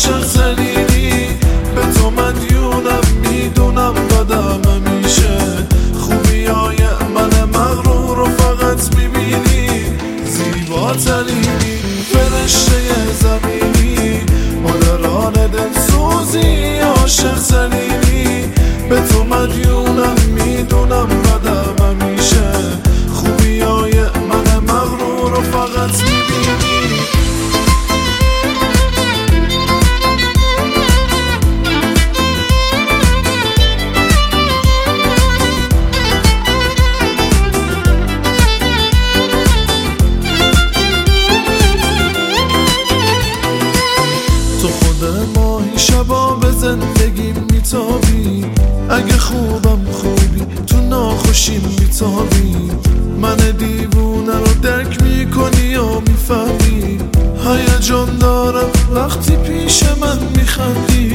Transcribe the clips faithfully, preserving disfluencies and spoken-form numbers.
عاشق زلیلی، به تو مدیونم میدونم بدم همیشه. خوبی های من مغرور رو فقط میبینی، زیباترینی فرشته زمینی، مادران دلسوزی عاشق زلیلی، به تو مدیونم میدونم بدم همیشه. خوبی های من مغرور رو فقط میبینی. تو خود ماهی شبا به زندگی میتابی، اگه خوبم خوبی تو ناخوشیم میتابی. من دیوونه رو درک میکنی و میفهمی، هیجان دارم وقتی پیش من میخندی.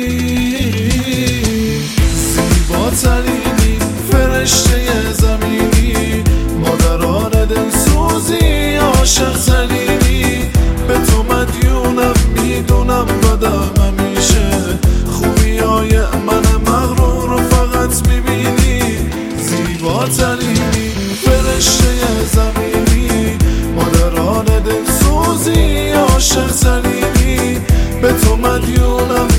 زیباترینی فرشته زمینی، مادران دلسوزی عاشق زلیلی، به تو مدیونم میدونم بدم همیشه. خوبی های من مغرور رو فقط میبینی، زیباترینی فرشته زمینی، مادران دلسوزی عاشق زلیلی، به تو مدیونم